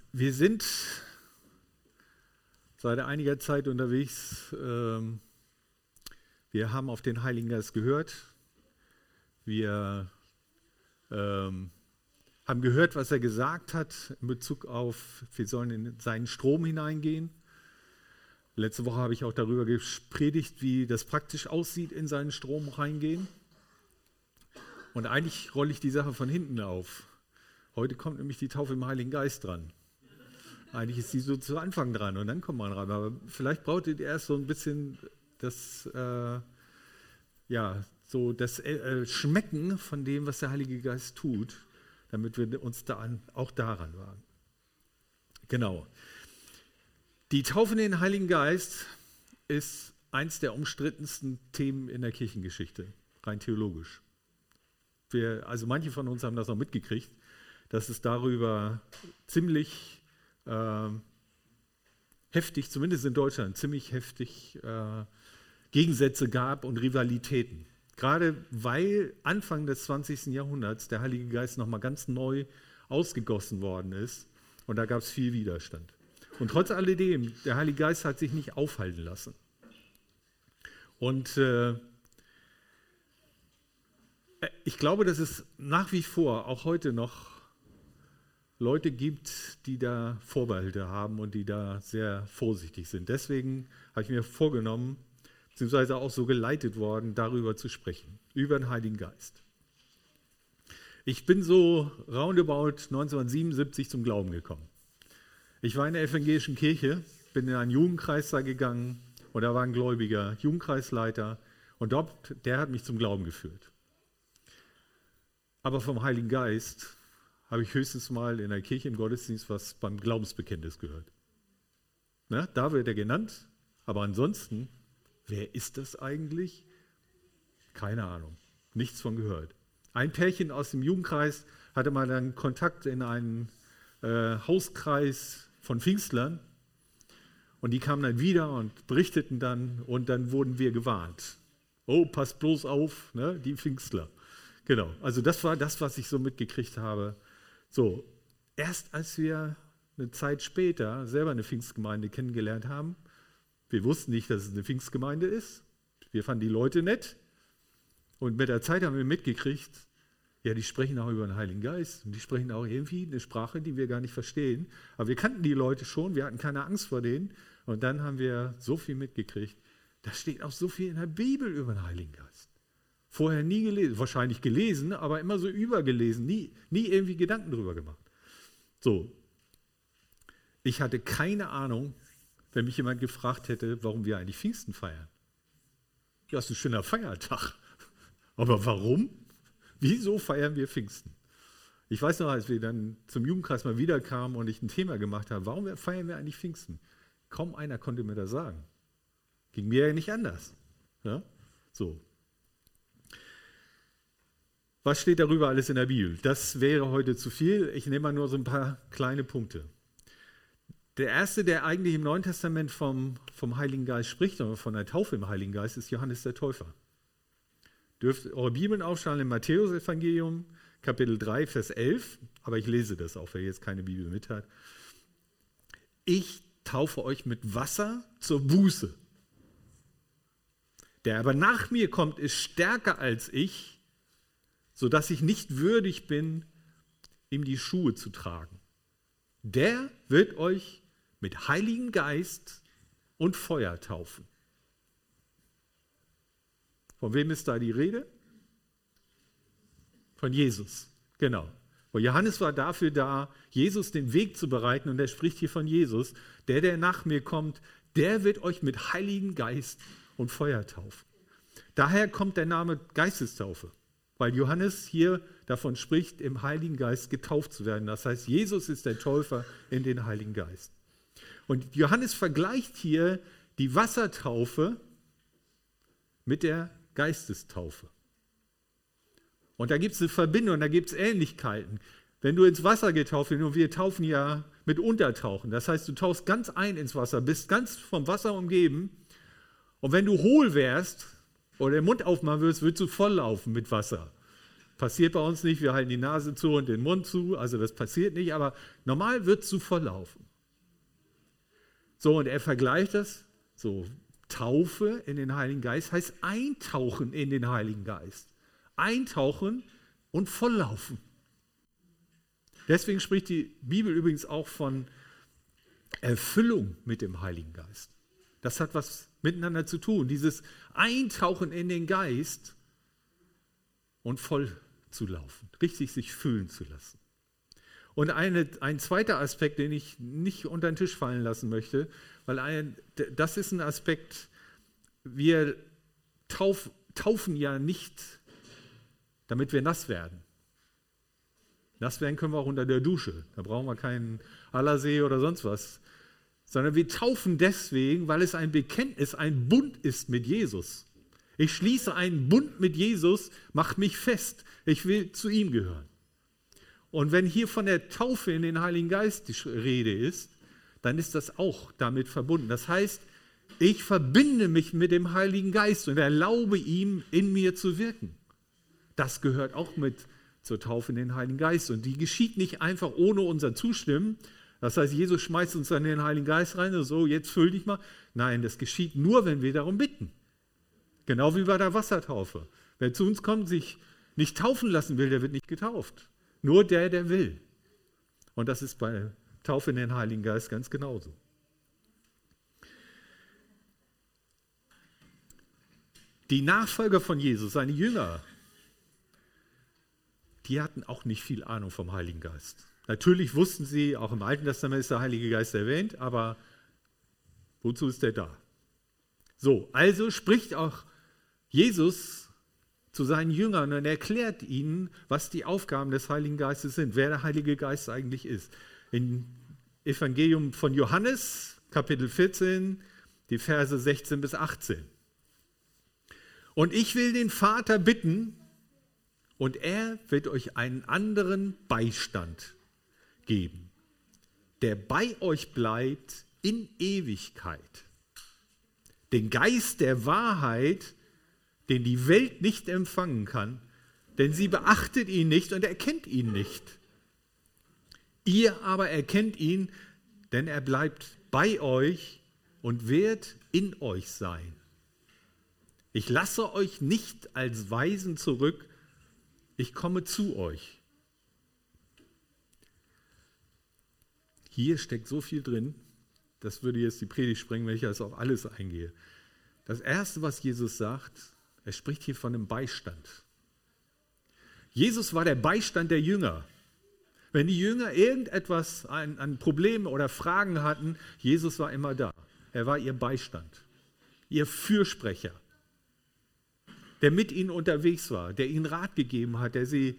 Wir sind seit einiger Zeit unterwegs. Wir haben auf den Heiligen Geist gehört. Wir haben gehört, was er gesagt hat in Bezug auf, wir sollen in seinen Strom hineingehen. Letzte Woche habe ich auch darüber gepredigt, wie das praktisch aussieht, in seinen Strom reingehen. Und eigentlich rolle ich die Sache von hinten auf. Heute kommt nämlich die Taufe im Heiligen Geist dran. Eigentlich ist die so zu Anfang dran und dann kommt man rein. Aber vielleicht braucht ihr erst so ein bisschen das, Schmecken von dem, was der Heilige Geist tut, damit wir uns auch daran wagen. Genau. Die Taufe in den Heiligen Geist ist eins der umstrittensten Themen in der Kirchengeschichte, rein theologisch. Also manche von uns haben das auch mitgekriegt, dass es darüber ziemlich heftig, zumindest in Deutschland, ziemlich heftig Gegensätze gab und Rivalitäten. Gerade weil Anfang des 20. Jahrhunderts der Heilige Geist nochmal ganz neu ausgegossen worden ist und da gab es viel Widerstand. Und trotz alledem, der Heilige Geist hat sich nicht aufhalten lassen. Und ich glaube, dass es nach wie vor, auch heute noch, Leute gibt, die da Vorbehalte haben und die da sehr vorsichtig sind. Deswegen habe ich mir vorgenommen, beziehungsweise auch so geleitet worden, darüber zu sprechen, über den Heiligen Geist. Ich bin so roundabout 1977 zum Glauben gekommen. Ich war in der evangelischen Kirche, bin in einen Jugendkreis da gegangen und da war ein gläubiger Jugendkreisleiter und der hat mich zum Glauben geführt. Aber vom Heiligen Geist habe ich höchstens mal in der Kirche im Gottesdienst was beim Glaubensbekenntnis gehört. Na, da wird er genannt, aber ansonsten, wer ist das eigentlich? Keine Ahnung, nichts von gehört. Ein Pärchen aus dem Jugendkreis hatte mal dann Kontakt in einen Hauskreis von Pfingstlern und die kamen dann wieder und berichteten dann und dann wurden wir gewarnt. Oh, passt bloß auf, ne, die Pfingstler. Genau, also das war das, was ich so mitgekriegt habe. So, erst als wir eine Zeit später selber eine Pfingstgemeinde kennengelernt haben, wir wussten nicht, dass es eine Pfingstgemeinde ist, wir fanden die Leute nett und mit der Zeit haben wir mitgekriegt, ja, die sprechen auch über den Heiligen Geist und die sprechen auch irgendwie eine Sprache, die wir gar nicht verstehen, aber wir kannten die Leute schon, wir hatten keine Angst vor denen und dann haben wir so viel mitgekriegt, da steht auch so viel in der Bibel über den Heiligen Geist. Vorher nie gelesen, wahrscheinlich gelesen, aber immer so übergelesen, nie irgendwie Gedanken drüber gemacht. So, ich hatte keine Ahnung, wenn mich jemand gefragt hätte, warum wir eigentlich Pfingsten feiern. Ja, ist ein schöner Feiertag. Aber warum? Wieso feiern wir Pfingsten? Ich weiß noch, als wir dann zum Jugendkreis mal wieder kamen und ich ein Thema gemacht habe, warum feiern wir eigentlich Pfingsten? Kaum einer konnte mir das sagen. Ging mir ja nicht anders. Ja? So. Was steht darüber alles in der Bibel? Das wäre heute zu viel. Ich nehme mal nur so ein paar kleine Punkte. Der erste, der eigentlich im Neuen Testament vom Heiligen Geist spricht, oder von der Taufe im Heiligen Geist, ist Johannes der Täufer. Dürft eure Bibeln aufschlagen im Matthäus-Evangelium, Kapitel 3, Vers 11, aber ich lese das auch, wer jetzt keine Bibel mit hat. Ich taufe euch mit Wasser zur Buße. Der aber nach mir kommt, ist stärker als ich, sodass ich nicht würdig bin, ihm die Schuhe zu tragen. Der wird euch mit Heiligem Geist und Feuer taufen. Von wem ist da die Rede? Von Jesus, genau. Und Johannes war dafür da, Jesus den Weg zu bereiten und er spricht hier von Jesus. Der nach mir kommt, der wird euch mit Heiligem Geist und Feuer taufen. Daher kommt der Name Geistestaufe. Weil Johannes hier davon spricht, im Heiligen Geist getauft zu werden. Das heißt, Jesus ist der Täufer in den Heiligen Geist. Und Johannes vergleicht hier die Wassertaufe mit der Geistestaufe. Und da gibt es eine Verbindung, da gibt es Ähnlichkeiten. Wenn du ins Wasser getauft wirst, und wir taufen ja mit Untertauchen, das heißt, du tauchst ganz ein ins Wasser, bist ganz vom Wasser umgeben und wenn du hohl wärst oder den Mund aufmachen würdest, würdest du volllaufen mit Wasser. Passiert bei uns nicht, wir halten die Nase zu und den Mund zu, also das passiert nicht, aber normal wird es so volllaufen. So, und er vergleicht das, so Taufe in den Heiligen Geist heißt eintauchen in den Heiligen Geist. Eintauchen und volllaufen. Deswegen spricht die Bibel übrigens auch von Erfüllung mit dem Heiligen Geist. Das hat was miteinander zu tun, dieses Eintauchen in den Geist und voll zu laufen, richtig sich fühlen zu lassen. Und ein zweiter Aspekt, den ich nicht unter den Tisch fallen lassen möchte, weil das ist ein Aspekt, wir taufen ja nicht, damit wir nass werden. Nass werden können wir auch unter der Dusche, da brauchen wir keinen Allersee oder sonst was, sondern wir taufen deswegen, weil es ein Bekenntnis, ein Bund ist mit Jesus. Ich schließe einen Bund mit Jesus, macht mich fest, ich will zu ihm gehören. Und wenn hier von der Taufe in den Heiligen Geist die Rede ist, dann ist das auch damit verbunden. Das heißt, ich verbinde mich mit dem Heiligen Geist und erlaube ihm, in mir zu wirken. Das gehört auch mit zur Taufe in den Heiligen Geist. Und die geschieht nicht einfach ohne unser Zustimmen. Das heißt, Jesus schmeißt uns dann in den Heiligen Geist rein und so, jetzt füll dich mal. Nein, das geschieht nur, wenn wir darum bitten. Genau wie bei der Wassertaufe. Wer zu uns kommt, sich nicht taufen lassen will, der wird nicht getauft. Nur der will. Und das ist bei Taufe in den Heiligen Geist ganz genauso. Die Nachfolger von Jesus, seine Jünger, die hatten auch nicht viel Ahnung vom Heiligen Geist. Natürlich wussten sie, auch im Alten Testament ist der Heilige Geist erwähnt, aber wozu ist der da? So, also spricht auch Jesus zu seinen Jüngern und erklärt ihnen, was die Aufgaben des Heiligen Geistes sind, wer der Heilige Geist eigentlich ist. Im Evangelium von Johannes, Kapitel 14, die Verse 16 bis 18. Und ich will den Vater bitten, und er wird euch einen anderen Beistand geben, der bei euch bleibt in Ewigkeit. Den Geist der Wahrheit, den die Welt nicht empfangen kann, denn sie beachtet ihn nicht und erkennt ihn nicht. Ihr aber erkennt ihn, denn er bleibt bei euch und wird in euch sein. Ich lasse euch nicht als Waisen zurück, ich komme zu euch. Hier steckt so viel drin, das würde jetzt die Predigt sprengen, wenn ich das auf alles eingehe. Das Erste, was Jesus sagt, er spricht hier von einem Beistand. Jesus war der Beistand der Jünger. Wenn die Jünger irgendetwas an Problemen oder Fragen hatten, Jesus war immer da. Er war ihr Beistand, ihr Fürsprecher, der mit ihnen unterwegs war, der ihnen Rat gegeben hat, der sie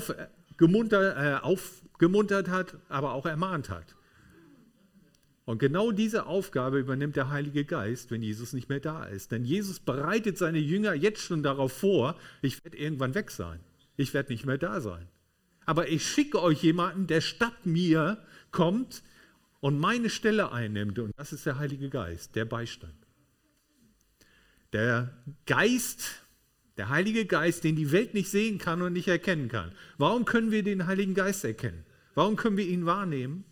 aufgemuntert hat, aber auch ermahnt hat. Und genau diese Aufgabe übernimmt der Heilige Geist, wenn Jesus nicht mehr da ist. Denn Jesus bereitet seine Jünger jetzt schon darauf vor, ich werde irgendwann weg sein. Ich werde nicht mehr da sein. Aber ich schicke euch jemanden, der statt mir kommt und meine Stelle einnimmt. Und das ist der Heilige Geist, der Beistand. Der Geist, der Heilige Geist, den die Welt nicht sehen kann und nicht erkennen kann. Warum können wir den Heiligen Geist erkennen? Warum können wir ihn wahrnehmen?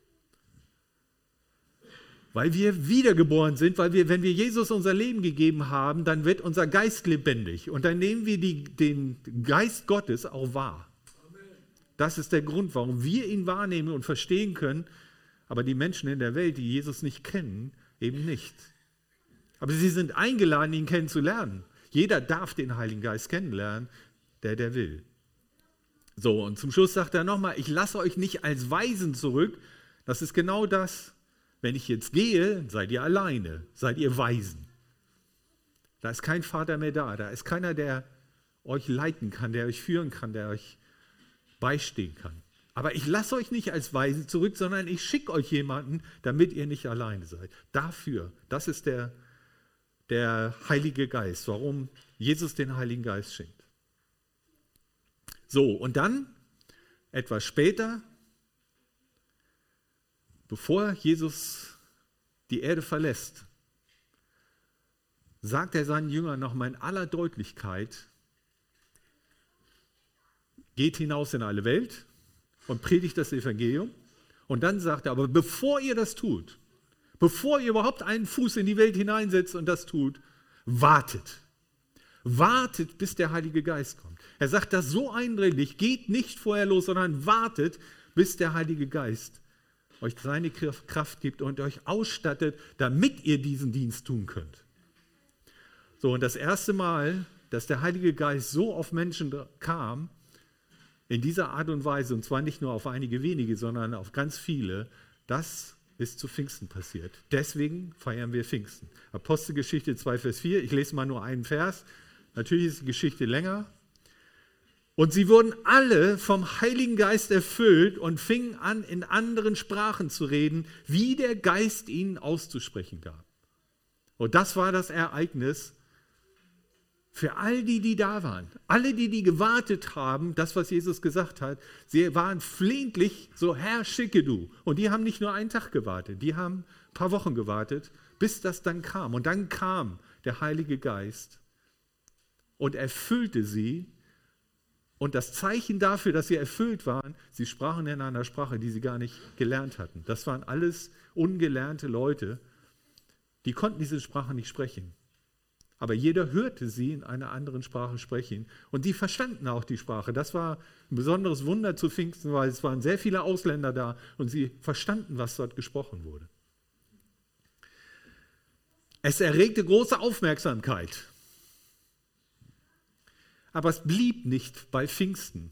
Weil wir wiedergeboren sind, weil wir, wenn wir Jesus unser Leben gegeben haben, dann wird unser Geist lebendig und dann nehmen wir den Geist Gottes auch wahr. Das ist der Grund, warum wir ihn wahrnehmen und verstehen können, aber die Menschen in der Welt, die Jesus nicht kennen, eben nicht. Aber sie sind eingeladen, ihn kennenzulernen. Jeder darf den Heiligen Geist kennenlernen, der will. So, und zum Schluss sagt er nochmal, ich lasse euch nicht als Waisen zurück. Das ist genau das. Wenn ich jetzt gehe, seid ihr alleine, seid ihr Waisen. Da ist kein Vater mehr da, da ist keiner, der euch leiten kann, der euch führen kann, der euch beistehen kann. Aber ich lasse euch nicht als Waisen zurück, sondern ich schicke euch jemanden, damit ihr nicht alleine seid. Dafür, das ist der Heilige Geist, warum Jesus den Heiligen Geist schenkt. So, und dann, etwas später, bevor Jesus die Erde verlässt, sagt er seinen Jüngern nochmal in aller Deutlichkeit, geht hinaus in alle Welt und predigt das Evangelium. Und dann sagt er, aber bevor ihr das tut, bevor ihr überhaupt einen Fuß in die Welt hineinsetzt und das tut, wartet. Wartet, bis der Heilige Geist kommt. Er sagt das so eindringlich, geht nicht vorher los, sondern wartet, bis der Heilige Geist euch seine Kraft gibt und euch ausstattet, damit ihr diesen Dienst tun könnt. So, und das erste Mal, dass der Heilige Geist so auf Menschen kam, in dieser Art und Weise, und zwar nicht nur auf einige wenige, sondern auf ganz viele, das ist zu Pfingsten passiert. Deswegen feiern wir Pfingsten. Apostelgeschichte 2, Vers 4, ich lese mal nur einen Vers. Natürlich ist die Geschichte länger. Und sie wurden alle vom Heiligen Geist erfüllt und fingen an, in anderen Sprachen zu reden, wie der Geist ihnen auszusprechen gab. Und das war das Ereignis für all die, die da waren. Alle, die gewartet haben, das, was Jesus gesagt hat, sie waren flehentlich so, Herr, schicke du. Und die haben nicht nur einen Tag gewartet, die haben ein paar Wochen gewartet, bis das dann kam. Und dann kam der Heilige Geist und erfüllte sie. Und das Zeichen dafür, dass sie erfüllt waren, sie sprachen in einer Sprache, die sie gar nicht gelernt hatten. Das waren alles ungelernte Leute, die konnten diese Sprache nicht sprechen. Aber jeder hörte sie in einer anderen Sprache sprechen. Und die verstanden auch die Sprache. Das war ein besonderes Wunder zu Pfingsten, weil es waren sehr viele Ausländer da und sie verstanden, was dort gesprochen wurde. Es erregte große Aufmerksamkeit. Aber es blieb nicht bei Pfingsten.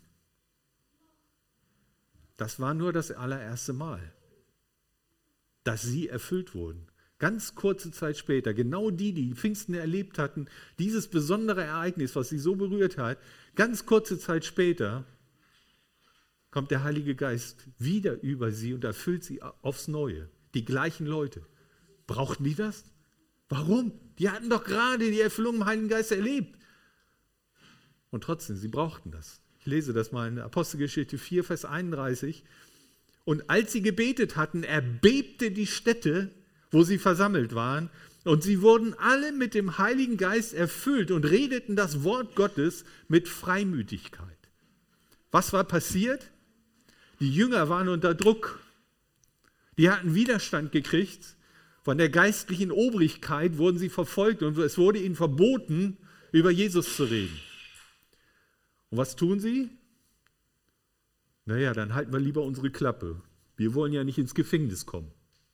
Das war nur das allererste Mal, dass sie erfüllt wurden. Ganz kurze Zeit später, genau die Pfingsten erlebt hatten, dieses besondere Ereignis, was sie so berührt hat, ganz kurze Zeit später kommt der Heilige Geist wieder über sie und erfüllt sie aufs Neue. Die gleichen Leute. Brauchten die das? Warum? Die hatten doch gerade die Erfüllung im Heiligen Geist erlebt. Und trotzdem, sie brauchten das. Ich lese das mal in Apostelgeschichte 4, Vers 31. Und als sie gebetet hatten, erbebte die Stätte, wo sie versammelt waren, und sie wurden alle mit dem Heiligen Geist erfüllt und redeten das Wort Gottes mit Freimütigkeit. Was war passiert? Die Jünger waren unter Druck. Die hatten Widerstand gekriegt. Von der geistlichen Obrigkeit wurden sie verfolgt und es wurde ihnen verboten, über Jesus zu reden. Und was tun sie? Naja, dann halten wir lieber unsere Klappe. Wir wollen ja nicht ins Gefängnis kommen.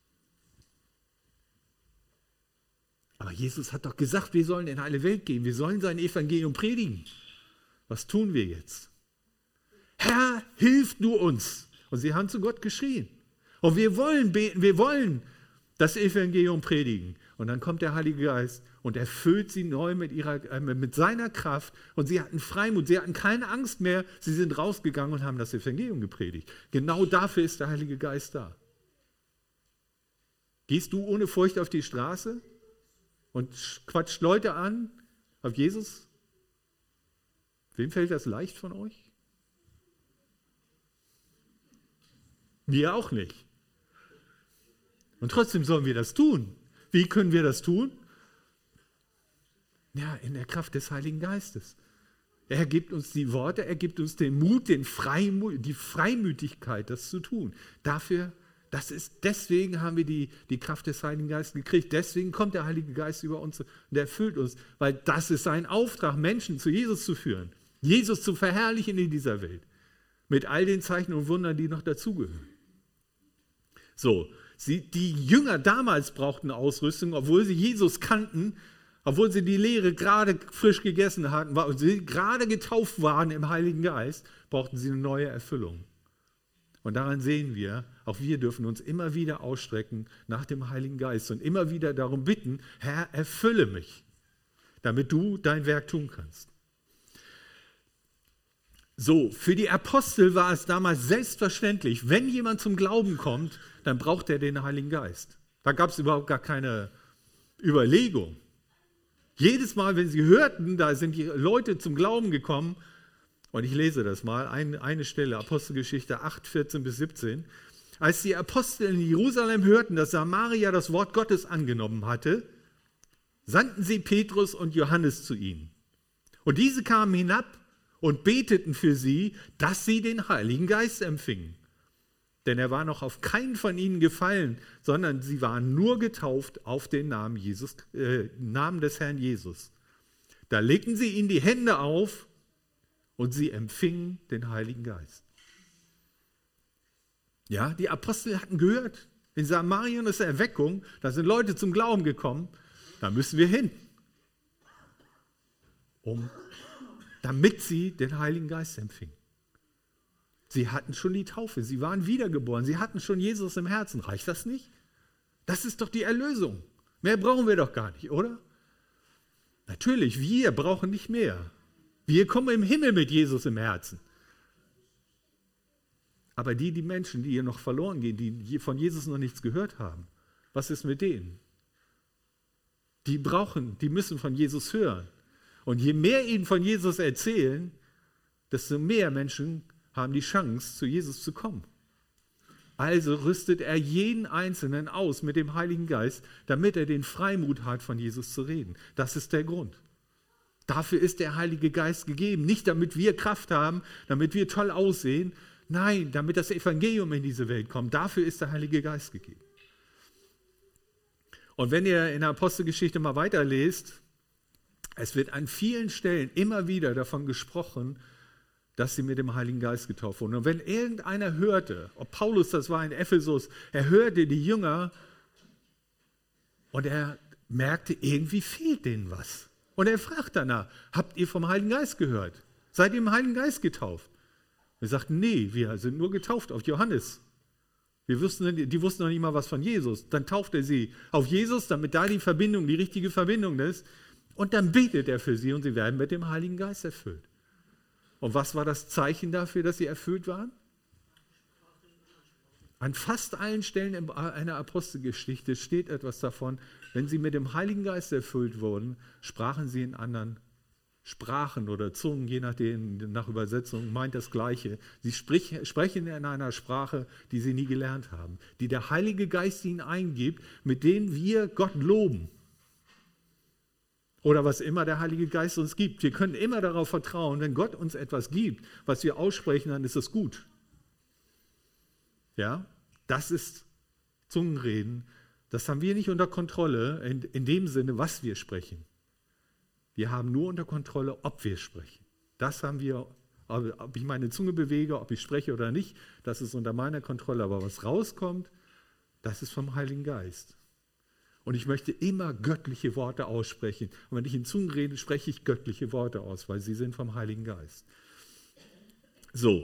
Aber Jesus hat doch gesagt, wir sollen in alle Welt gehen, wir sollen sein Evangelium predigen. Was tun wir jetzt? Herr, hilf du uns. Und sie haben zu Gott geschrien. Und wir wollen beten, wir wollen das Evangelium predigen. Und dann kommt der Heilige Geist und erfüllt sie neu mit seiner Kraft. Und sie hatten Freimut, sie hatten keine Angst mehr. Sie sind rausgegangen und haben das Evangelium gepredigt. Genau dafür ist der Heilige Geist da. Gehst du ohne Furcht auf die Straße und quatscht Leute an auf Jesus? Wem fällt das leicht von euch? Mir auch nicht. Und trotzdem sollen wir das tun. Wie können wir das tun? Ja, in der Kraft des Heiligen Geistes. Er gibt uns die Worte, er gibt uns den Mut, die Freimütigkeit, das zu tun. Deswegen haben wir die Kraft des Heiligen Geistes gekriegt. Deswegen kommt der Heilige Geist über uns und erfüllt uns. Weil das ist sein Auftrag, Menschen zu Jesus zu führen. Jesus zu verherrlichen in dieser Welt. Mit all den Zeichen und Wundern, die noch dazugehören. So, die Jünger damals brauchten Ausrüstung, obwohl sie Jesus kannten, obwohl sie die Lehre gerade frisch gegessen hatten, und sie gerade getauft waren im Heiligen Geist, brauchten sie eine neue Erfüllung. Und daran sehen wir, auch wir dürfen uns immer wieder ausstrecken nach dem Heiligen Geist und immer wieder darum bitten, Herr, erfülle mich, damit du dein Werk tun kannst. So, für die Apostel war es damals selbstverständlich, wenn jemand zum Glauben kommt, dann braucht er den Heiligen Geist. Da gab es überhaupt gar keine Überlegung. Jedes Mal, wenn sie hörten, da sind die Leute zum Glauben gekommen, und ich lese das mal, eine Stelle, Apostelgeschichte 8, 14 bis 17. Als die Apostel in Jerusalem hörten, dass Samaria das Wort Gottes angenommen hatte, sandten sie Petrus und Johannes zu ihnen. Und diese kamen hinab und beteten für sie, dass sie den Heiligen Geist empfingen. Denn er war noch auf keinen von ihnen gefallen, sondern sie waren nur getauft auf den Namen des Herrn Jesus. Da legten sie ihnen die Hände auf und sie empfingen den Heiligen Geist. Ja, die Apostel hatten gehört, in Samarien ist Erweckung, da sind Leute zum Glauben gekommen, da müssen wir hin, damit sie den Heiligen Geist empfingen. Sie hatten schon die Taufe, sie waren wiedergeboren, sie hatten schon Jesus im Herzen. Reicht das nicht? Das ist doch die Erlösung. Mehr brauchen wir doch gar nicht, oder? Natürlich, wir brauchen nicht mehr. Wir kommen im Himmel mit Jesus im Herzen. Aber die Menschen, die hier noch verloren gehen, die von Jesus noch nichts gehört haben, was ist mit denen? Die müssen von Jesus hören. Und je mehr ihnen von Jesus erzählen, desto mehr Menschen haben die Chance, zu Jesus zu kommen. Also rüstet er jeden Einzelnen aus mit dem Heiligen Geist, damit er den Freimut hat, von Jesus zu reden. Das ist der Grund. Dafür ist der Heilige Geist gegeben. Nicht damit wir Kraft haben, damit wir toll aussehen. Nein, damit das Evangelium in diese Welt kommt. Dafür ist der Heilige Geist gegeben. Und wenn ihr in der Apostelgeschichte mal weiterlest, es wird an vielen Stellen immer wieder davon gesprochen, dass sie mit dem Heiligen Geist getauft wurden. Und wenn irgendeiner hörte, ob Paulus das war in Ephesus, er hörte die Jünger und er merkte, irgendwie fehlt denen was. Und er fragt danach, habt ihr vom Heiligen Geist gehört? Seid ihr im Heiligen Geist getauft? Er sagt, nee, wir sind nur getauft auf Johannes. Die wussten noch nicht mal was von Jesus. Dann tauft er sie auf Jesus, damit da die richtige Verbindung ist. Und dann betet er für sie und sie werden mit dem Heiligen Geist erfüllt. Und was war das Zeichen dafür, dass sie erfüllt waren? An fast allen Stellen in einer Apostelgeschichte steht etwas davon, wenn sie mit dem Heiligen Geist erfüllt wurden, sprachen sie in anderen Sprachen oder Zungen, je nachdem, nach Übersetzung, meint das Gleiche. Sie sprechen in einer Sprache, die sie nie gelernt haben, die der Heilige Geist ihnen eingibt, mit denen wir Gott loben. Oder was immer der Heilige Geist uns gibt. Wir können immer darauf vertrauen, wenn Gott uns etwas gibt, was wir aussprechen, dann ist es gut. Ja, das ist Zungenreden. Das haben wir nicht unter Kontrolle in dem Sinne, was wir sprechen. Wir haben nur unter Kontrolle, ob wir sprechen. Das haben wir, ob ich meine Zunge bewege, ob ich spreche oder nicht, das ist unter meiner Kontrolle. Aber was rauskommt, das ist vom Heiligen Geist. Und ich möchte immer göttliche Worte aussprechen. Und wenn ich in Zungen rede, spreche ich göttliche Worte aus, weil sie sind vom Heiligen Geist. So.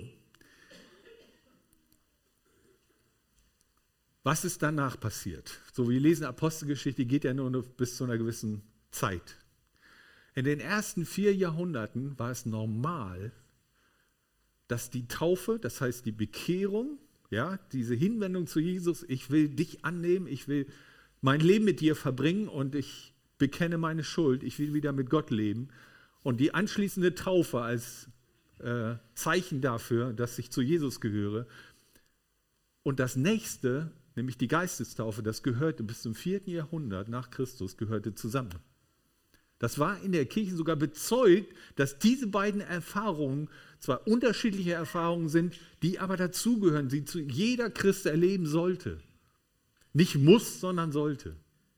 Was ist danach passiert? So, wir lesen Apostelgeschichte, die geht ja nur bis zu einer gewissen Zeit. In den ersten 4 Jahrhunderten war es normal, dass die Taufe, das heißt die Bekehrung, ja, diese Hinwendung zu Jesus, ich will dich annehmen, ich will mein Leben mit dir verbringen und ich bekenne meine Schuld, ich will wieder mit Gott leben. Und die anschließende Taufe als Zeichen dafür, dass ich zu Jesus gehöre. Und das nächste, nämlich die Geistestaufe, das gehörte bis zum 4. Jahrhundert nach Christus, gehörte zusammen. Das war in der Kirche sogar bezeugt, dass diese beiden Erfahrungen zwar unterschiedliche Erfahrungen sind, die aber dazugehören, die jeder Christ erleben sollte. Nicht muss, sondern sollte.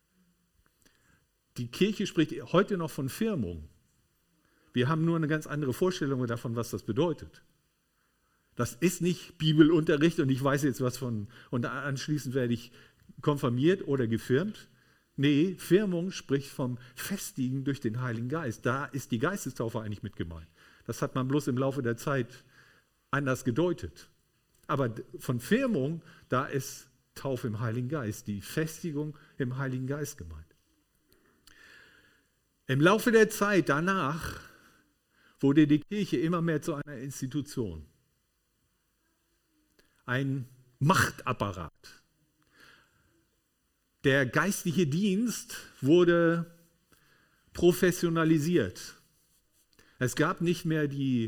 Die Kirche spricht heute noch von Firmung. Wir haben nur eine ganz andere Vorstellung davon, was das bedeutet. Das ist nicht Bibelunterricht und ich weiß jetzt was von, und anschließend werde ich konfirmiert oder gefirmt. Nee, Firmung spricht vom Festigen durch den Heiligen Geist. Da ist die Geistestaufe eigentlich mit gemeint. Das hat man bloß im Laufe der Zeit anders gedeutet. Aber von Firmung, da ist Taufe im Heiligen Geist, die Festigung im Heiligen Geist gemeint. Im Laufe der Zeit danach wurde die Kirche immer mehr zu einer Institution. Ein Machtapparat. Der geistliche Dienst wurde professionalisiert. Es gab nicht mehr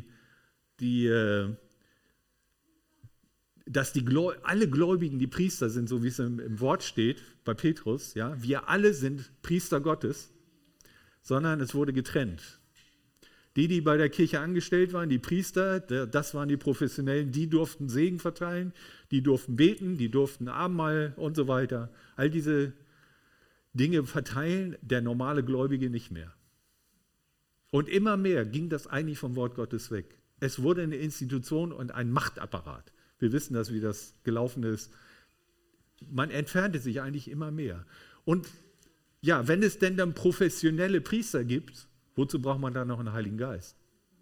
dass alle Gläubigen die Priester sind, so wie es im Wort steht bei Petrus. Ja? Wir alle sind Priester Gottes, sondern es wurde getrennt. Die bei der Kirche angestellt waren, die Priester, das waren die Professionellen, die durften Segen verteilen, die durften beten, die durften Abendmahl und so weiter. All diese Dinge verteilen, der normale Gläubige nicht mehr. Und immer mehr ging das eigentlich vom Wort Gottes weg. Es wurde eine Institution und ein Machtapparat. Wir wissen das, wie das gelaufen ist. Man entfernte sich eigentlich immer mehr. Und ja, wenn es denn dann professionelle Priester gibt, wozu braucht man dann noch einen Heiligen Geist?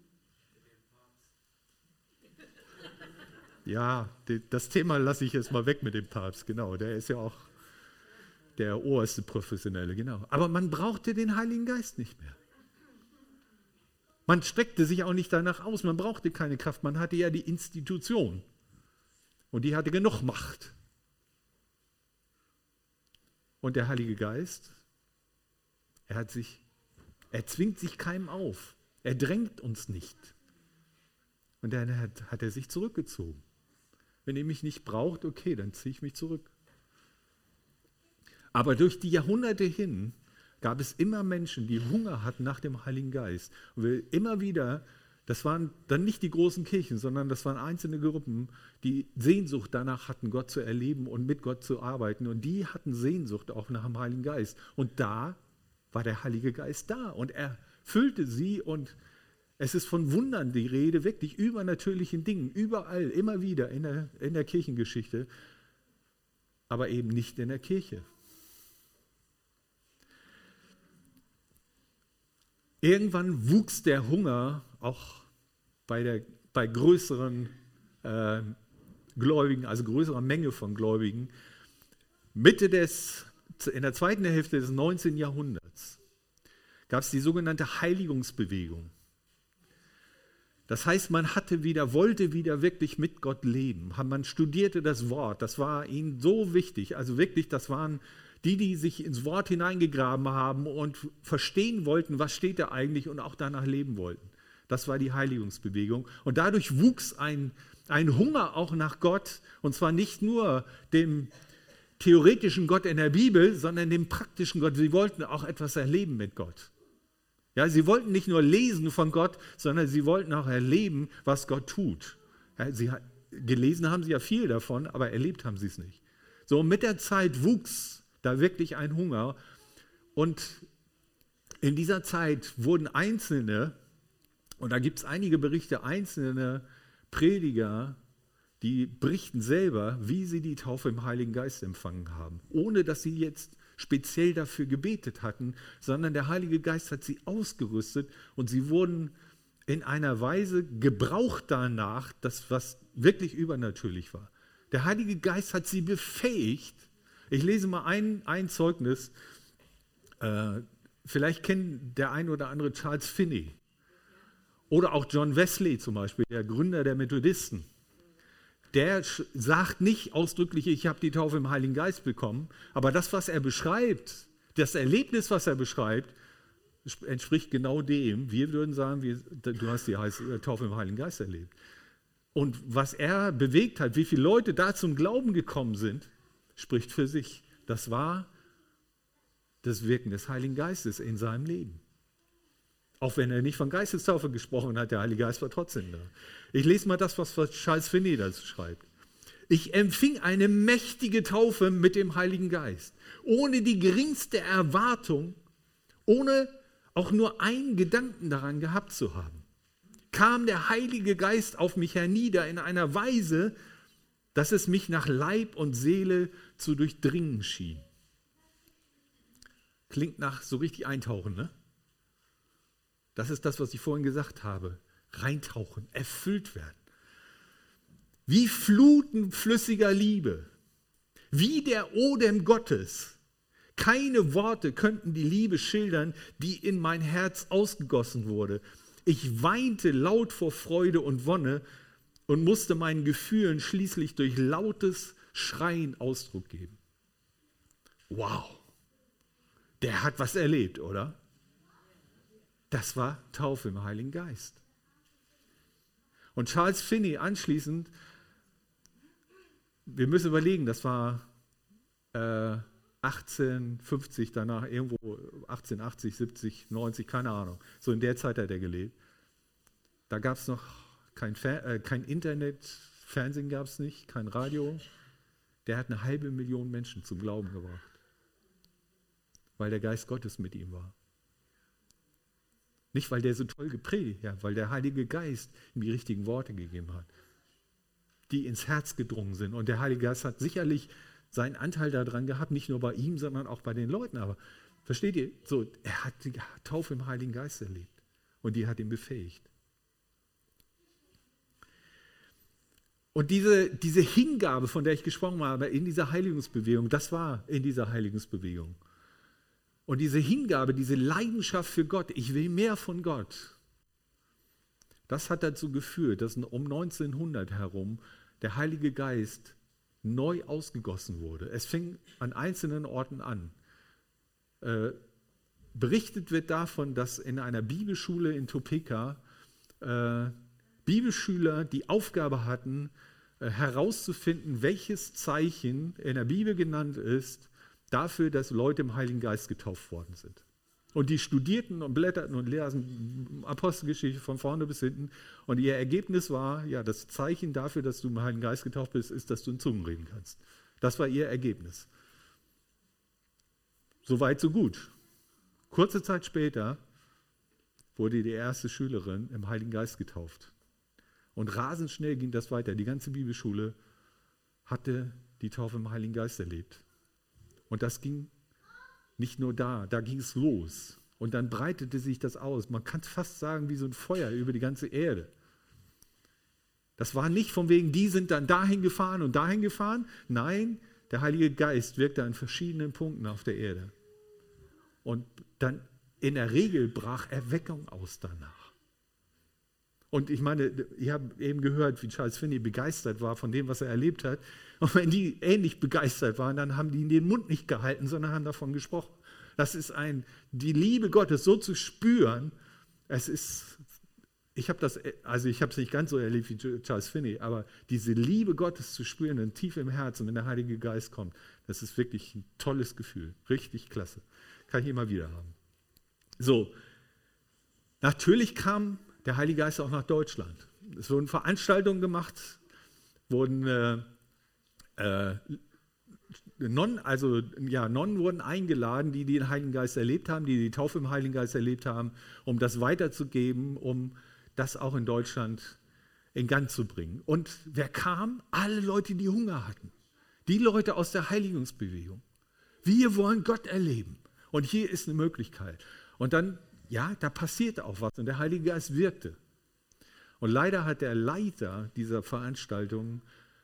Ja, das Thema lasse ich jetzt mal weg mit dem Papst, genau. Der ist ja auch der oberste Professionelle, genau. Aber man brauchte den Heiligen Geist nicht mehr. Man streckte sich auch nicht danach aus, man brauchte keine Kraft, man hatte ja die Institution. Und die hatte genug Macht. Und der Heilige Geist, er zwingt sich keinem auf. Er drängt uns nicht. Und dann hat er sich zurückgezogen. Wenn ihr mich nicht braucht, okay, dann ziehe ich mich zurück. Aber durch die Jahrhunderte hin gab es immer Menschen, die Hunger hatten nach dem Heiligen Geist. Und wir immer wieder, das waren dann nicht die großen Kirchen, sondern das waren einzelne Gruppen, die Sehnsucht danach hatten, Gott zu erleben und mit Gott zu arbeiten. Und die hatten Sehnsucht auch nach dem Heiligen Geist. Und da war der Heilige Geist da und er füllte sie und es ist von Wundern die Rede, wirklich übernatürlichen Dingen, überall, immer wieder in der Kirchengeschichte, aber eben nicht in der Kirche. Irgendwann wuchs der Hunger auch bei größeren Gläubigen, also größerer Menge von Gläubigen, in der zweiten Hälfte des 19. Jahrhunderts gab es die sogenannte Heiligungsbewegung. Das heißt, man wollte wieder wirklich mit Gott leben. Man studierte das Wort, das war ihnen so wichtig. Also wirklich, das waren die sich ins Wort hineingegraben haben und verstehen wollten, was steht da eigentlich und auch danach leben wollten. Das war die Heiligungsbewegung. Und dadurch wuchs ein Hunger auch nach Gott, und zwar nicht nur dem theoretischen Gott in der Bibel, sondern dem praktischen Gott. Sie wollten auch etwas erleben mit Gott. Ja, sie wollten nicht nur lesen von Gott, sondern sie wollten auch erleben, was Gott tut. Ja, gelesen haben sie ja viel davon, aber erlebt haben sie es nicht. So, mit der Zeit wuchs da wirklich ein Hunger. Und in dieser Zeit wurden einzelne, und da gibt es einige Berichte, einzelne Prediger, die berichten selber, wie sie die Taufe im Heiligen Geist empfangen haben, ohne dass sie jetzt speziell dafür gebetet hatten, sondern der Heilige Geist hat sie ausgerüstet und sie wurden in einer Weise gebraucht danach, was wirklich übernatürlich war. Der Heilige Geist hat sie befähigt. Ich lese mal ein Zeugnis. Vielleicht kennt der ein oder andere Charles Finney oder auch John Wesley zum Beispiel, der Gründer der Methodisten. Der sagt nicht ausdrücklich, ich habe die Taufe im Heiligen Geist bekommen, aber das, was er beschreibt, das Erlebnis, was er beschreibt, entspricht genau dem. Wir würden sagen, du hast die Taufe im Heiligen Geist erlebt. Und was er bewegt hat, wie viele Leute da zum Glauben gekommen sind, spricht für sich. Das war das Wirken des Heiligen Geistes in seinem Leben. Auch wenn er nicht von Geistestaufe gesprochen hat, der Heilige Geist war trotzdem da. Ich lese mal das, was Charles Finney dazu schreibt. Ich empfing eine mächtige Taufe mit dem Heiligen Geist, ohne die geringste Erwartung, ohne auch nur einen Gedanken daran gehabt zu haben. Kam der Heilige Geist auf mich hernieder in einer Weise, dass es mich nach Leib und Seele zu durchdringen schien. Klingt nach so richtig eintauchen, ne? Das ist das, was ich vorhin gesagt habe. Reintauchen, erfüllt werden. Wie Fluten flüssiger Liebe, wie der Odem Gottes. Keine Worte könnten die Liebe schildern, die in mein Herz ausgegossen wurde. Ich weinte laut vor Freude und Wonne und musste meinen Gefühlen schließlich durch lautes Schreien Ausdruck geben. Wow, der hat was erlebt, oder? Das war Taufe im Heiligen Geist. Und Charles Finney anschließend, wir müssen überlegen, das war 1850 danach, irgendwo 1880, 70, 90, keine Ahnung. So in der Zeit hat er gelebt. Da gab es noch kein Internet, Fernsehen gab es nicht, kein Radio. Der hat 500.000 Menschen zum Glauben gebracht, weil der Geist Gottes mit ihm war. Nicht, weil der so toll gepredigt hat, weil der Heilige Geist ihm die richtigen Worte gegeben hat, die ins Herz gedrungen sind. Und der Heilige Geist hat sicherlich seinen Anteil daran gehabt, nicht nur bei ihm, sondern auch bei den Leuten. Aber versteht ihr, so, er hat die Taufe im Heiligen Geist erlebt und die hat ihn befähigt. Und diese Hingabe, von der ich gesprochen habe, in dieser Heiligungsbewegung, das war in dieser Heiligungsbewegung. Und diese Hingabe, diese Leidenschaft für Gott, ich will mehr von Gott, das hat dazu geführt, dass um 1900 herum der Heilige Geist neu ausgegossen wurde. Es fing an einzelnen Orten an. Berichtet wird davon, dass in einer Bibelschule in Topeka Bibelschüler die Aufgabe hatten, herauszufinden, welches Zeichen in der Bibel genannt ist, dafür, dass Leute im Heiligen Geist getauft worden sind. Und die studierten und blätterten und lasen Apostelgeschichte von vorne bis hinten. Und ihr Ergebnis war, ja, das Zeichen dafür, dass du im Heiligen Geist getauft bist, ist, dass du in Zungen reden kannst. Das war ihr Ergebnis. Soweit, so gut. Kurze Zeit später wurde die erste Schülerin im Heiligen Geist getauft. Und rasend schnell ging das weiter. Die ganze Bibelschule hatte die Taufe im Heiligen Geist erlebt. Und das ging nicht nur da ging es los. Und dann breitete sich das aus. Man kann es fast sagen, wie so ein Feuer über die ganze Erde. Das war nicht von wegen, die sind dann dahin gefahren und dahin gefahren. Nein, der Heilige Geist wirkte an verschiedenen Punkten auf der Erde. Und dann in der Regel brach Erweckung aus danach. Und ich meine, ich habe eben gehört, wie Charles Finney begeistert war von dem, was er erlebt hat. Und wenn die ähnlich begeistert waren, dann haben die den Mund nicht gehalten, sondern haben davon gesprochen. Das ist die Liebe Gottes so zu spüren. Ich habe es nicht ganz so erlebt wie Charles Finney, aber diese Liebe Gottes zu spüren und tief im Herzen, wenn der Heilige Geist kommt, das ist wirklich ein tolles Gefühl. Richtig klasse. Kann ich immer wieder haben. So, natürlich kam der Heilige Geist auch nach Deutschland. Es wurden Veranstaltungen gemacht, Nonnen wurden eingeladen, die den Heiligen Geist erlebt haben, die die Taufe im Heiligen Geist erlebt haben, um das weiterzugeben, um das auch in Deutschland in Gang zu bringen. Und wer kam? Alle Leute, die Hunger hatten. Die Leute aus der Heiligungsbewegung. Wir wollen Gott erleben. Und hier ist eine Möglichkeit. Und dann, ja, da passierte auch was und der Heilige Geist wirkte. Und leider hat der Leiter dieser Veranstaltung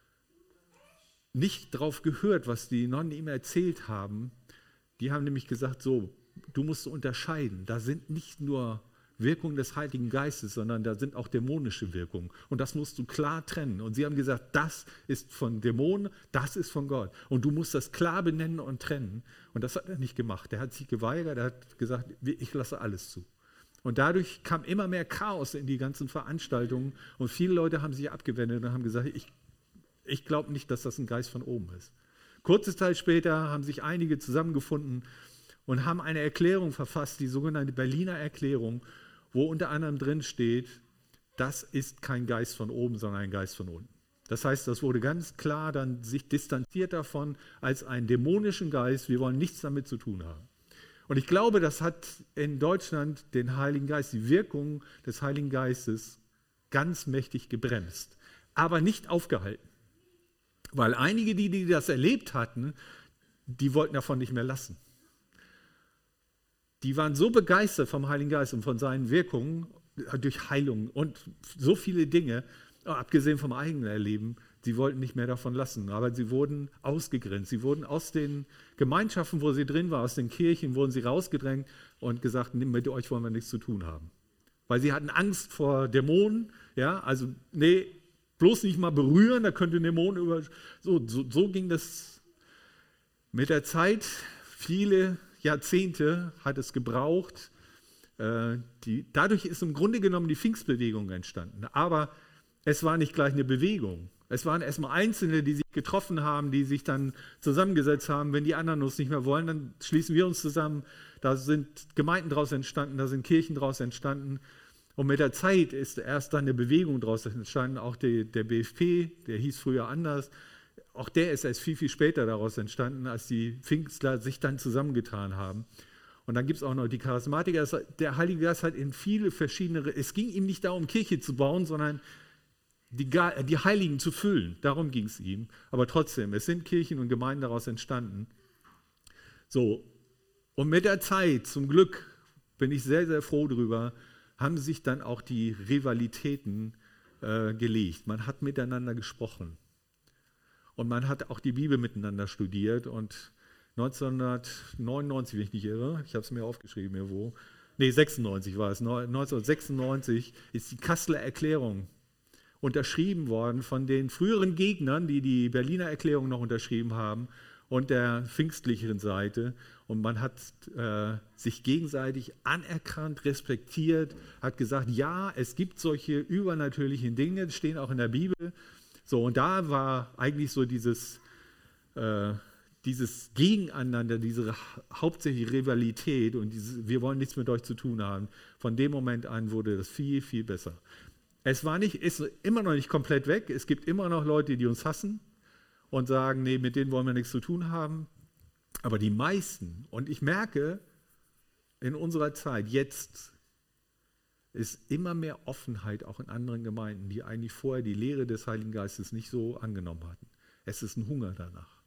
nicht darauf gehört, was die Nonnen ihm erzählt haben. Die haben nämlich gesagt, so, du musst unterscheiden. Da sind nicht nur Wirkungen des Heiligen Geistes, sondern da sind auch dämonische Wirkungen. Und das musst du klar trennen. Und sie haben gesagt, das ist von Dämonen, das ist von Gott. Und du musst das klar benennen und trennen. Und das hat er nicht gemacht. Er hat sich geweigert, er hat gesagt, ich lasse alles zu. Und dadurch kam immer mehr Chaos in die ganzen Veranstaltungen. Und viele Leute haben sich abgewendet und haben gesagt, ich glaube nicht, dass das ein Geist von oben ist. Kurze Zeit später haben sich einige zusammengefunden und haben eine Erklärung verfasst, die sogenannte Berliner Erklärung, wo unter anderem drin steht, das ist kein Geist von oben, sondern ein Geist von unten. Das heißt, das wurde ganz klar dann sich distanziert davon als einen dämonischen Geist. Wir wollen nichts damit zu tun haben. Und ich glaube, das hat in Deutschland den Heiligen Geist, die Wirkung des Heiligen Geistes ganz mächtig gebremst, aber nicht aufgehalten. Weil einige, die das erlebt hatten, die wollten davon nicht mehr lassen. Die waren so begeistert vom Heiligen Geist und von seinen Wirkungen durch Heilung und so viele Dinge, abgesehen vom eigenen Erleben, sie wollten nicht mehr davon lassen. Aber sie wurden ausgegrenzt. Sie wurden aus den Gemeinschaften, wo sie drin waren, aus den Kirchen, wurden sie rausgedrängt und gesagt, mit euch wollen wir nichts zu tun haben. Weil sie hatten Angst vor Dämonen. Ja, also, nee, bloß nicht mal berühren, da könnte ein Dämon über... So ging das mit der Zeit. Viele Jahrzehnte hat es gebraucht. Dadurch ist im Grunde genommen die Pfingstbewegung entstanden. Aber es war nicht gleich eine Bewegung. Es waren erstmal Einzelne, die sich getroffen haben, die sich dann zusammengesetzt haben. Wenn die anderen uns nicht mehr wollen, dann schließen wir uns zusammen. Da sind Gemeinden daraus entstanden, da sind Kirchen daraus entstanden. Und mit der Zeit ist erst dann eine Bewegung daraus entstanden, auch der BFP, der hieß früher anders, auch der ist erst viel, viel später daraus entstanden, als die Pfingstler sich dann zusammengetan haben. Und dann gibt es auch noch die Charismatiker. Der Heilige Geist hat in viele verschiedene, es ging ihm nicht darum, Kirche zu bauen, sondern die Heiligen zu füllen. Darum ging es ihm. Aber trotzdem, es sind Kirchen und Gemeinden daraus entstanden. So, und mit der Zeit, zum Glück, bin ich sehr, sehr froh drüber, haben sich dann auch die Rivalitäten gelegt. Man hat miteinander gesprochen. Und man hat auch die Bibel miteinander studiert. Und 1999, wenn ich nicht irre, ich habe es mir aufgeschrieben irgendwo, 96 war es, 1996 ist die Kasseler Erklärung unterschrieben worden von den früheren Gegnern, die die Berliner Erklärung noch unterschrieben haben, und der pfingstlicheren Seite. Und man hat sich gegenseitig anerkannt, respektiert, hat gesagt, ja, es gibt solche übernatürlichen Dinge, die stehen auch in der Bibel. So, und da war eigentlich so dieses Gegeneinander, diese hauptsächliche Rivalität und wir wollen nichts mit euch zu tun haben. Von dem Moment an wurde das viel, viel besser. Es ist immer noch nicht komplett weg. Es gibt immer noch Leute, die uns hassen und sagen, nee, mit denen wollen wir nichts zu tun haben. Aber die meisten, und ich merke in unserer Zeit jetzt, ist immer mehr Offenheit auch in anderen Gemeinden, die eigentlich vorher die Lehre des Heiligen Geistes nicht so angenommen hatten. Es ist ein Hunger danach.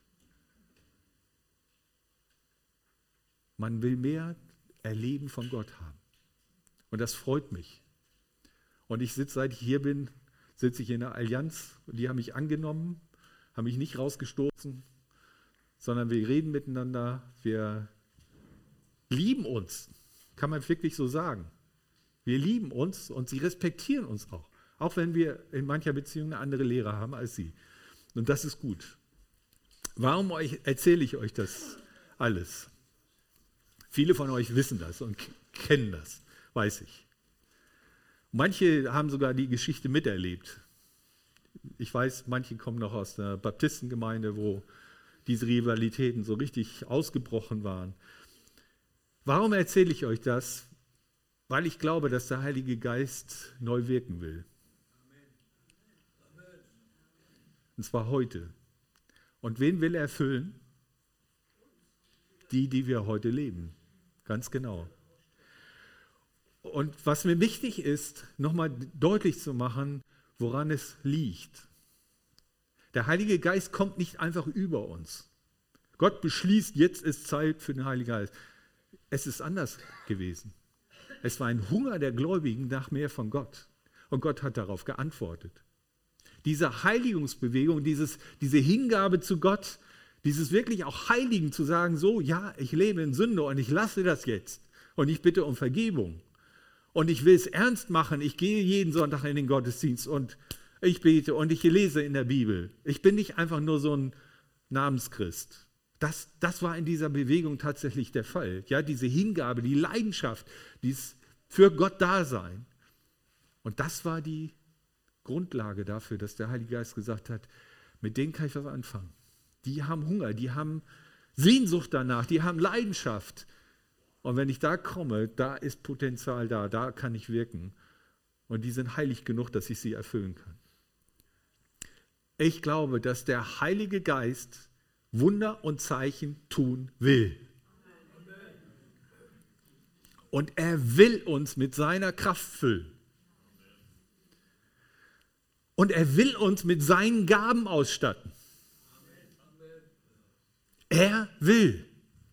Man will mehr Erleben von Gott haben. Und das freut mich. Und seit ich hier bin, sitze ich in der Allianz. Die haben mich angenommen, haben mich nicht rausgestoßen, sondern wir reden miteinander, wir lieben uns, kann man wirklich so sagen. Wir lieben uns und sie respektieren uns auch wenn wir in mancher Beziehung eine andere Lehre haben als sie. Und das ist gut. Warum erzähle ich euch das alles? Viele von euch wissen das und kennen das, weiß ich. Manche haben sogar die Geschichte miterlebt. Ich weiß, manche kommen noch aus der Baptistengemeinde, wo diese Rivalitäten so richtig ausgebrochen waren. Warum erzähle ich euch das? Weil ich glaube, dass der Heilige Geist neu wirken will. Und zwar heute. Und wen will er erfüllen? Die wir heute leben. Ganz genau. Und was mir wichtig ist, nochmal deutlich zu machen, woran es liegt. Der Heilige Geist kommt nicht einfach über uns. Gott beschließt, jetzt ist Zeit für den Heiligen Geist. Es ist anders gewesen. Es war ein Hunger der Gläubigen nach mehr von Gott. Und Gott hat darauf geantwortet. Diese Heiligungsbewegung, diese Hingabe zu Gott, dieses wirklich auch Heiligen zu sagen, so, ja, ich lebe in Sünde und ich lasse das jetzt. Und ich bitte um Vergebung. Und ich will es ernst machen. Ich gehe jeden Sonntag in den Gottesdienst und ich bete und ich lese in der Bibel. Ich bin nicht einfach nur so ein Namenschrist. Das war in dieser Bewegung tatsächlich der Fall. Ja, diese Hingabe, die Leidenschaft, dieses für Gott Dasein. Und das war die Grundlage dafür, dass der Heilige Geist gesagt hat, mit denen kann ich was anfangen. Die haben Hunger, die haben Sehnsucht danach, die haben Leidenschaft. Und wenn ich da komme, da ist Potenzial da kann ich wirken. Und die sind heilig genug, dass ich sie erfüllen kann. Ich glaube, dass der Heilige Geist Wunder und Zeichen tun will. Und er will uns mit seiner Kraft füllen. Und er will uns mit seinen Gaben ausstatten. Er will.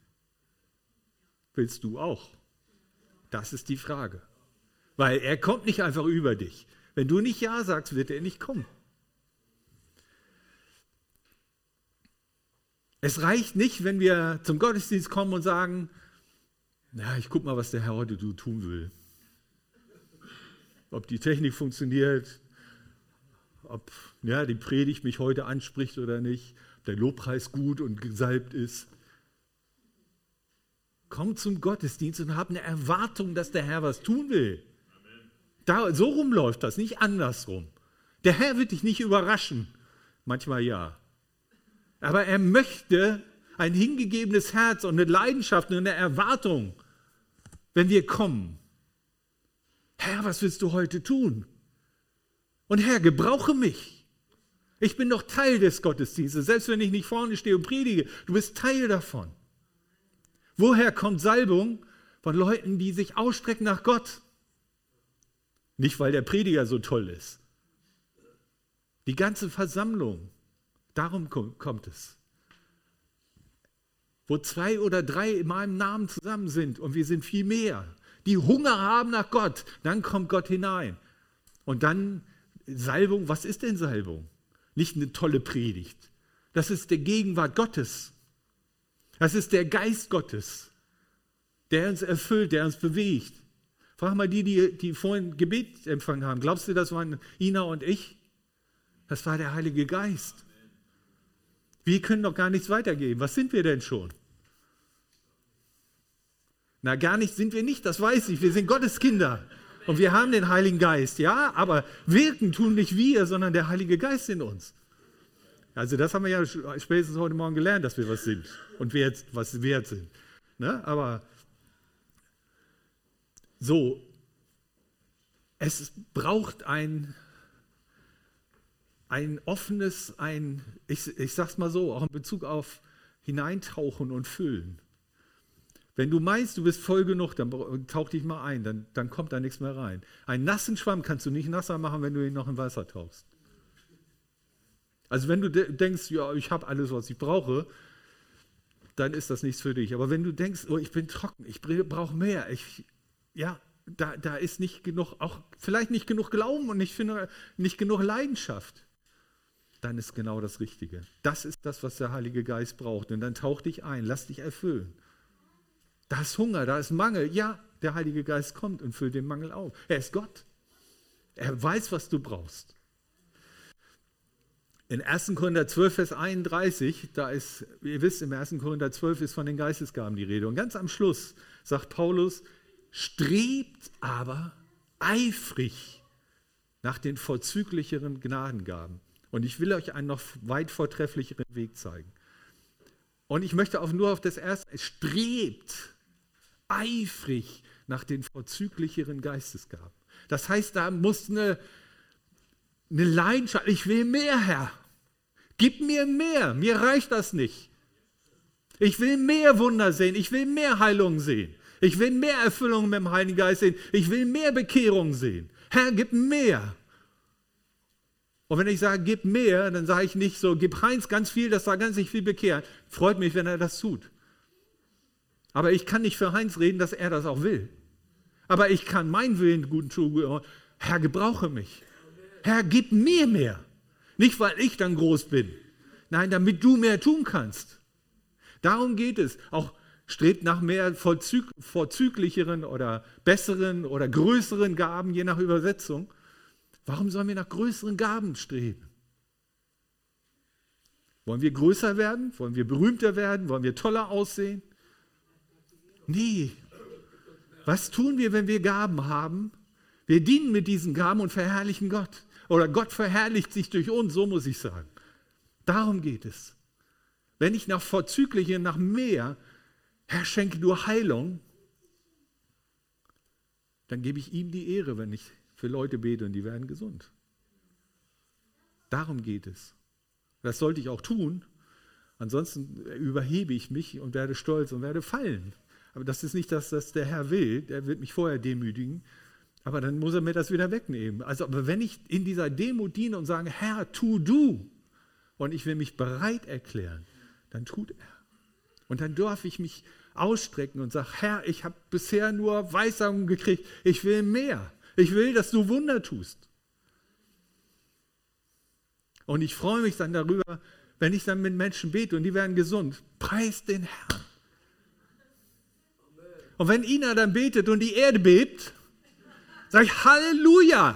Willst du auch? Das ist die Frage. Weil er kommt nicht einfach über dich. Wenn du nicht Ja sagst, wird er nicht kommen. Es reicht nicht, wenn wir zum Gottesdienst kommen und sagen, na, ich gucke mal, was der Herr heute tun will. Ob die Technik funktioniert, ob die Predigt mich heute anspricht oder nicht, ob der Lobpreis gut und gesalbt ist. Komm zum Gottesdienst und hab eine Erwartung, dass der Herr was tun will. So rum läuft das, nicht andersrum. Der Herr wird dich nicht überraschen. Manchmal ja. Aber er möchte ein hingegebenes Herz und eine Leidenschaft und eine Erwartung, wenn wir kommen. Herr, was willst du heute tun? Und Herr, gebrauche mich. Ich bin doch Teil des Gottesdienstes, selbst wenn ich nicht vorne stehe und predige. Du bist Teil davon. Woher kommt Salbung? Von Leuten, die sich ausstrecken nach Gott. Nicht, weil der Prediger so toll ist. Die ganze Versammlung, darum kommt es. Wo 2 oder 3 in meinem Namen zusammen sind und wir sind viel mehr, die Hunger haben nach Gott, dann kommt Gott hinein. Und dann Salbung, was ist denn Salbung? Nicht eine tolle Predigt. Das ist die Gegenwart Gottes. Das ist der Geist Gottes, der uns erfüllt, der uns bewegt. Frag mal die vorhin Gebet empfangen haben. Glaubst du, das waren Ina und ich? Das war der Heilige Geist. Wir können doch gar nichts weitergeben. Was sind wir denn schon? Na, gar nichts sind wir nicht, das weiß ich. Wir sind Gottes Kinder. Und wir haben den Heiligen Geist, ja, aber wirken tun nicht wir, sondern der Heilige Geist in uns. Also das haben wir ja spätestens heute Morgen gelernt, dass wir was sind und was wert sind. Ne? Aber so, es braucht ein offenes, ich sag's mal so, auch in Bezug auf Hineintauchen und Füllen. Wenn du meinst, du bist voll genug, dann tauch dich mal ein, dann kommt da nichts mehr rein. Einen nassen Schwamm kannst du nicht nasser machen, wenn du ihn noch in Wasser tauchst. Also wenn du denkst, ja, ich habe alles, was ich brauche, dann ist das nichts für dich. Aber wenn du denkst, oh, ich bin trocken, ich brauche mehr, da ist nicht genug, auch vielleicht nicht genug Glauben und nicht genug Leidenschaft, dann ist genau das Richtige. Das ist das, was der Heilige Geist braucht. Und dann tauch dich ein, lass dich erfüllen. Da ist Hunger, da ist Mangel. Ja, der Heilige Geist kommt und füllt den Mangel auf. Er ist Gott. Er weiß, was du brauchst. In 1. Korinther 12, Vers 31, da ist, ihr wisst, im 1. Korinther 12 ist von den Geistesgaben die Rede. Und ganz am Schluss sagt Paulus, strebt aber eifrig nach den vorzüglicheren Gnadengaben. Und ich will euch einen noch weit vortrefflicheren Weg zeigen. Und ich möchte auch nur auf das erste, strebt eifrig nach den vorzüglicheren Geistesgaben. Das heißt, da muss eine Leidenschaft, ich will mehr, Herr. Gib mir mehr, mir reicht das nicht. Ich will mehr Wunder sehen, ich will mehr Heilung sehen. Ich will mehr Erfüllung mit dem Heiligen Geist sehen. Ich will mehr Bekehrung sehen. Herr, gib mehr. Und wenn ich sage, gib mehr, dann sage ich nicht so, gib Heinz ganz viel, dass da ganz viel bekehrt. Freut mich, wenn er das tut. Aber ich kann nicht für Heinz reden, dass er das auch will. Aber ich kann meinen Willen gut tun. Herr, gebrauche mich. Herr, gib mir mehr. Nicht, weil ich dann groß bin. Nein, damit du mehr tun kannst. Darum geht es. Auch strebt nach mehr vorzüglicheren oder besseren oder größeren Gaben, je nach Übersetzung. Warum sollen wir nach größeren Gaben streben? Wollen wir größer werden? Wollen wir berühmter werden? Wollen wir toller aussehen? Nee. Was tun wir, wenn wir Gaben haben? Wir dienen mit diesen Gaben und verherrlichen Gott. Oder Gott verherrlicht sich durch uns, so muss ich sagen. Darum geht es. Wenn ich nach Vorzüglichen, nach mehr, Herr, schenke du Heilung, dann gebe ich ihm die Ehre, wenn ich für Leute bete und die werden gesund. Darum geht es. Das sollte ich auch tun. Ansonsten überhebe ich mich und werde stolz und werde fallen. Aber das ist nicht das, was der Herr will. Der wird mich vorher demütigen. Aber dann muss er mir das wieder wegnehmen. Also, aber wenn ich in dieser Demut diene und sage, Herr, tu du, und ich will mich bereit erklären, dann tut er. Und dann darf ich mich ausstrecken und sage, Herr, ich habe bisher nur Weissagungen gekriegt. Ich will mehr. Ich will, dass du Wunder tust. Und ich freue mich dann darüber, wenn ich dann mit Menschen bete und die werden gesund. Preis den Herrn. Und wenn Ina dann betet und die Erde bebt, sage ich Halleluja.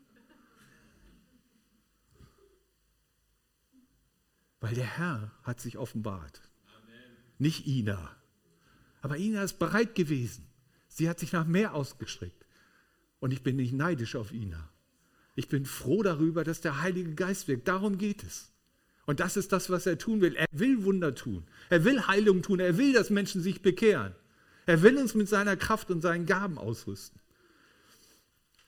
Weil der Herr hat sich offenbart. Amen. Nicht Ina. Aber Ina ist bereit gewesen. Sie hat sich nach mehr ausgestreckt. Und ich bin nicht neidisch auf Ina. Ich bin froh darüber, dass der Heilige Geist wirkt. Darum geht es. Und das ist das, was er tun will. Er will Wunder tun. Er will Heilung tun. Er will, dass Menschen sich bekehren. Er will uns mit seiner Kraft und seinen Gaben ausrüsten.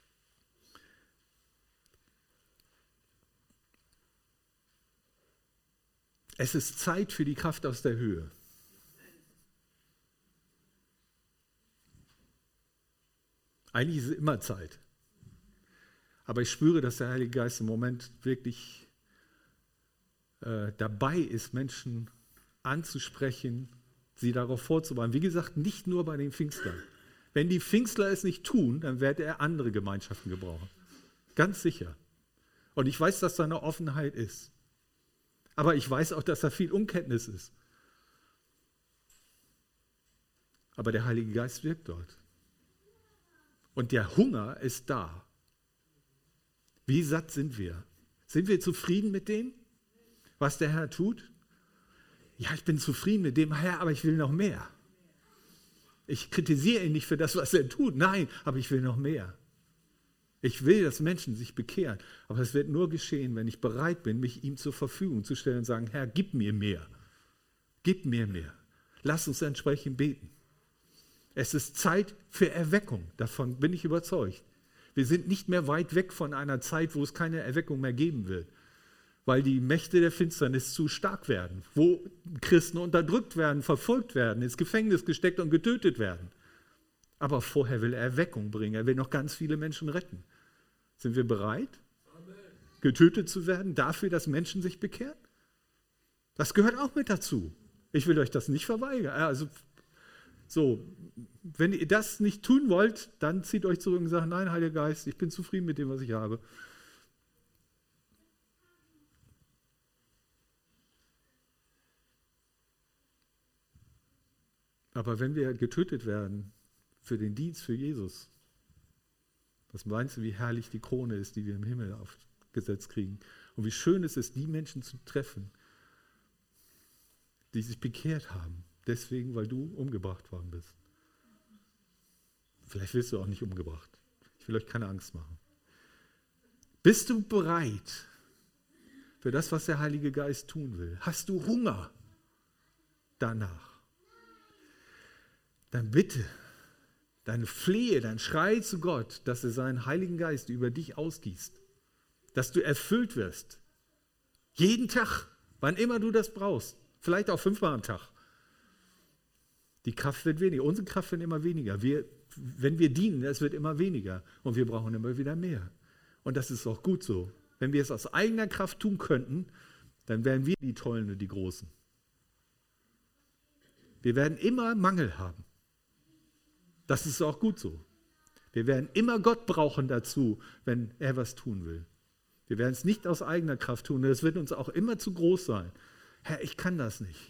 Es ist Zeit für die Kraft aus der Höhe. Eigentlich ist es immer Zeit. Aber ich spüre, dass der Heilige Geist im Moment wirklich dabei ist, Menschen anzusprechen, sie darauf vorzubereiten. Wie gesagt, nicht nur bei den Pfingstlern. Wenn die Pfingstler es nicht tun, dann wird er andere Gemeinschaften gebrauchen. Ganz sicher. Und ich weiß, dass da eine Offenheit ist. Aber ich weiß auch, dass da viel Unkenntnis ist. Aber der Heilige Geist wirkt dort. Und der Hunger ist da. Wie satt sind wir? Sind wir zufrieden mit dem, was der Herr tut? Ja, ich bin zufrieden mit dem Herr, aber ich will noch mehr. Ich kritisiere ihn nicht für das, was er tut. Nein, aber ich will noch mehr. Ich will, dass Menschen sich bekehren. Aber es wird nur geschehen, wenn ich bereit bin, mich ihm zur Verfügung zu stellen und sagen, Herr, gib mir mehr. Gib mir mehr. Lass uns entsprechend beten. Es ist Zeit für Erweckung. Davon bin ich überzeugt. Wir sind nicht mehr weit weg von einer Zeit, wo es keine Erweckung mehr geben wird. Weil die Mächte der Finsternis zu stark werden. Wo Christen unterdrückt werden, verfolgt werden, ins Gefängnis gesteckt und getötet werden. Aber vorher will er Erweckung bringen. Er will noch ganz viele Menschen retten. Sind wir bereit, getötet zu werden, dafür, dass Menschen sich bekehren? Das gehört auch mit dazu. Ich will euch das nicht verweigern. Also, so, wenn ihr das nicht tun wollt, dann zieht euch zurück und sagt, nein, Heiliger Geist, ich bin zufrieden mit dem, was ich habe. Aber wenn wir getötet werden für den Dienst für Jesus, was meinst du, wie herrlich die Krone ist, die wir im Himmel aufgesetzt kriegen? Und wie schön es ist, die Menschen zu treffen, die sich bekehrt haben, deswegen, weil du umgebracht worden bist. Vielleicht wirst du auch nicht umgebracht. Ich will euch keine Angst machen. Bist du bereit für das, was der Heilige Geist tun will? Hast du Hunger danach? Dann bitte, dann flehe, dann schreie zu Gott, dass er seinen Heiligen Geist über dich ausgießt. Dass du erfüllt wirst. Jeden Tag, wann immer du das brauchst. Vielleicht auch 5-mal am Tag. Die Kraft wird weniger. Unsere Kraft wird immer weniger. Wenn wir dienen, es wird immer weniger. Und wir brauchen immer wieder mehr. Und das ist auch gut so. Wenn wir es aus eigener Kraft tun könnten, dann wären wir die Tollen und die Großen. Wir werden immer Mangel haben. Das ist auch gut so. Wir werden immer Gott brauchen dazu, wenn er was tun will. Wir werden es nicht aus eigener Kraft tun. Es wird uns auch immer zu groß sein. Herr, ich kann das nicht.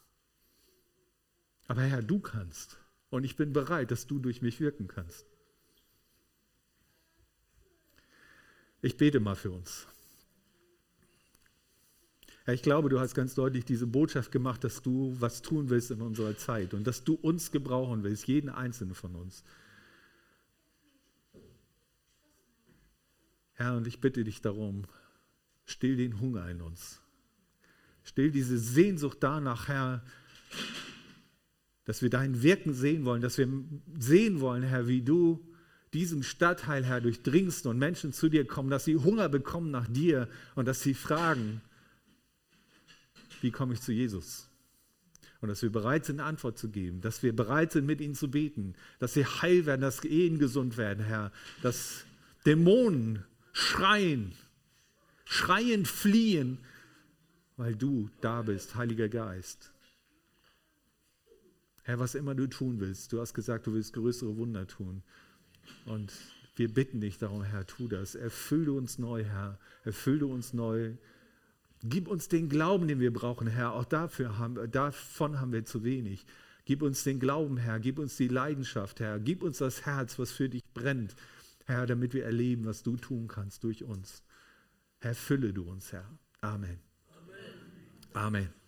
Aber Herr, du kannst. Und ich bin bereit, dass du durch mich wirken kannst. Ich bete mal für uns. Herr, ich glaube, du hast ganz deutlich diese Botschaft gemacht, dass du was tun willst in unserer Zeit und dass du uns gebrauchen willst, jeden einzelnen von uns. Herr, und ich bitte dich darum, still den Hunger in uns. Still diese Sehnsucht danach, Herr, dass wir dein Wirken sehen wollen, dass wir sehen wollen, Herr, wie du diesen Stadtteil, Herr, durchdringst und Menschen zu dir kommen, dass sie Hunger bekommen nach dir und dass sie fragen, wie komme ich zu Jesus? Und dass wir bereit sind, eine Antwort zu geben, dass wir bereit sind, mit ihnen zu beten, dass sie heil werden, dass Ehen gesund werden, Herr, dass Dämonen schreien, schreiend fliehen, weil du da bist, Heiliger Geist. Herr, was immer du tun willst, du hast gesagt, du willst größere Wunder tun. Und wir bitten dich darum, Herr, tu das. Erfülle uns neu, Herr, erfülle uns neu. Gib uns den Glauben, den wir brauchen, Herr. Auch davon haben wir zu wenig. Gib uns den Glauben, Herr. Gib uns die Leidenschaft, Herr. Gib uns das Herz, was für dich brennt, Herr, damit wir erleben, was du tun kannst durch uns. Herr, fülle du uns, Herr. Amen. Amen. Amen.